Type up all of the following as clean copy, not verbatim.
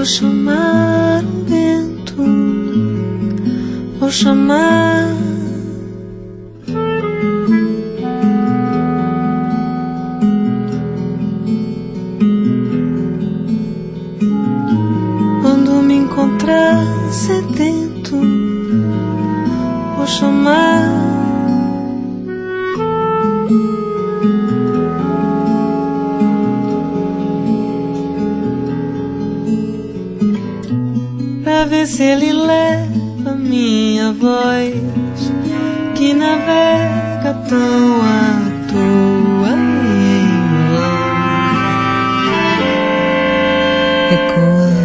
vou chamar o vento, vou chamar. Quando me encontrar sedento, vou chamar. Pra ver se ele leva minha voz, que navega tão à toa em vão, ecoando.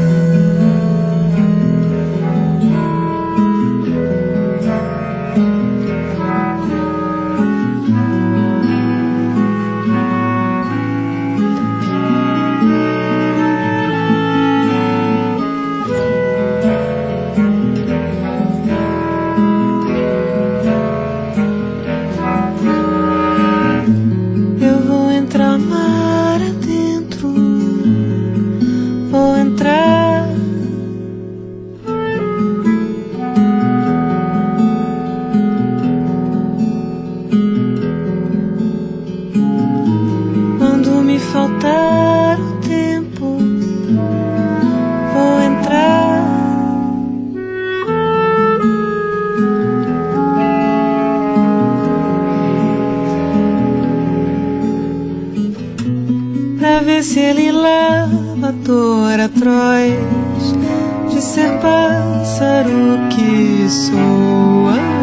Mar adentro, vou entrar. Quando me faltar o tempo, vou entrar. Pra ver se ele leva a dor atroz de ser pássaro que soa.